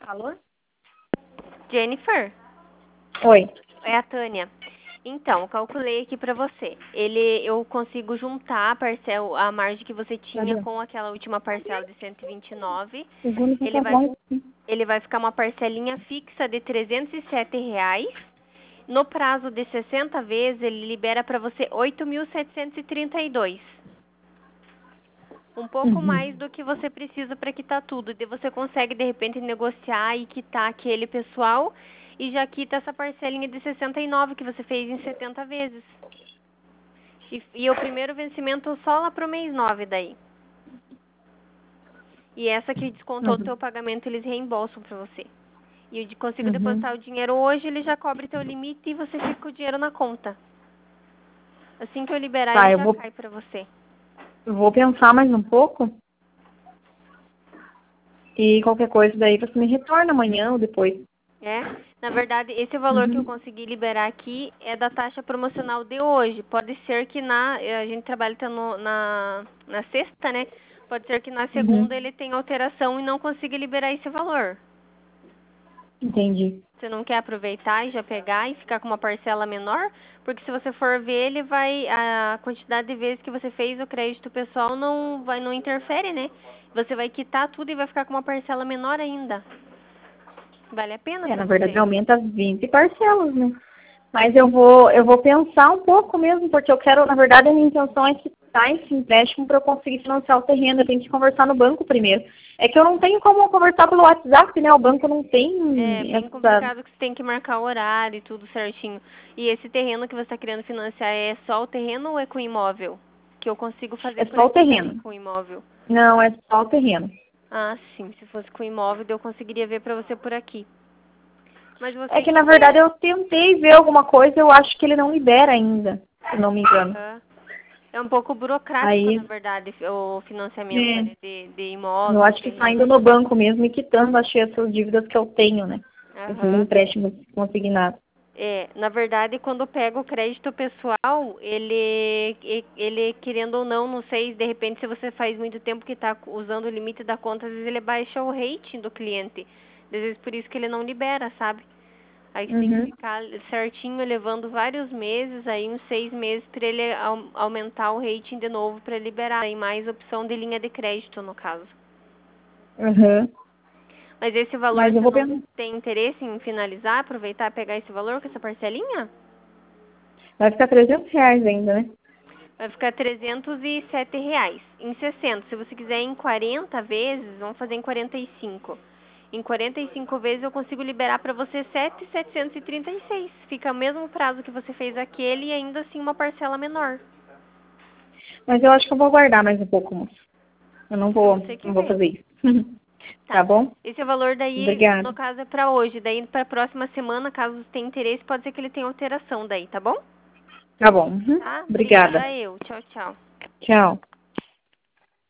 Alô? Jennifer? Oi. É a Tânia. Então, eu calculei aqui pra você. Eu consigo juntar a margem que você tinha Cadê? com aquela última parcela de 129. Segundo que Ele tá vai, bom. ele vai ficar uma parcelinha fixa de R$ 307. No prazo de 60 vezes, ele libera pra você 8.732. Um pouco mais do que você precisa para quitar tudo. Daí você consegue, de repente, negociar e quitar aquele pessoal e já quita essa parcelinha de 69 que você fez em 70 vezes. E o primeiro vencimento só lá pro mês 9 daí. E essa que descontou do teu pagamento, eles reembolsam para você. E eu consigo depositar o dinheiro hoje, ele já cobre teu limite e você fica com o dinheiro na conta. Assim que eu liberar, Tá, ele já cai para você. eu vou pensar mais um pouco. E qualquer coisa daí você me retorna amanhã ou depois. É, na verdade, esse valor que eu consegui liberar aqui é da taxa promocional de hoje. Pode ser que a gente trabalha na sexta, né? Pode ser que na segunda ele tenha alteração e não consiga liberar esse valor. Entendi. Você não quer aproveitar e já pegar e ficar com uma parcela menor? Porque se você for ver, a quantidade de vezes que você fez o crédito pessoal não interfere, né? Você vai quitar tudo e vai ficar com uma parcela menor ainda. Vale a pena pra Na verdade você. aumenta as 20 parcelas, né? Mas eu vou pensar um pouco mesmo, porque eu quero, na verdade, a minha intenção é quitar esse empréstimo para eu conseguir financiar o terreno. Eu tenho que conversar no banco primeiro. É que eu não tenho como conversar pelo WhatsApp, né? O banco não É tem bem essa... complicado que você tem que marcar o horário e tudo certinho. E esse terreno que você está querendo financiar é só o terreno ou é com imóvel? Que eu consigo fazer É por só o aqui também terreno. com imóvel. Não, é só o terreno. Ah, sim. Se fosse com imóvel, eu conseguiria ver pra você por aqui. Mas É você... que, na verdade, eu tentei ver alguma coisa, eu acho que ele não libera ainda, se não me engano. É um pouco burocrático, na Aí, verdade, o financiamento ali de eu imóvel, acho que terreno. saindo no banco mesmo e quitando, achei essas dívidas que eu tenho, né? Esses empréstimos consignados. Na verdade, quando pega o crédito pessoal, ele querendo ou não sei, de repente, se você faz muito tempo que está usando o limite da conta, às vezes ele baixa o rating do cliente. Às vezes por isso que ele não libera, sabe? Aí você tem que ficar certinho, levando vários meses, aí uns 6 meses, para ele aumentar o rating de novo, para liberar. Tem mais opção de linha de crédito, no caso. Mas esse valor, Mas eu você vou não pensar. tem interesse em finalizar, aproveitar e pegar esse valor com essa parcelinha? Vai ficar R$ 300 ainda, né? Vai ficar R$ 307 em 60. Se você quiser em 40 vezes, vamos fazer em 45. Em 45 vezes eu consigo liberar para você 7.736. Fica o mesmo prazo que você fez aquele e ainda assim uma parcela menor. Mas eu acho que eu vou aguardar mais um pouco, moço. Eu não Se vou, você não vou quiser. fazer isso. Tá Tá. bom? Esse valor daí, no Obrigada. caso, é para hoje. Daí para a próxima semana, caso tenha interesse, pode ser que ele tenha alteração daí, tá bom? Tá bom. Tá? Obrigada. Obrigada eu. Tchau, tchau. Tchau.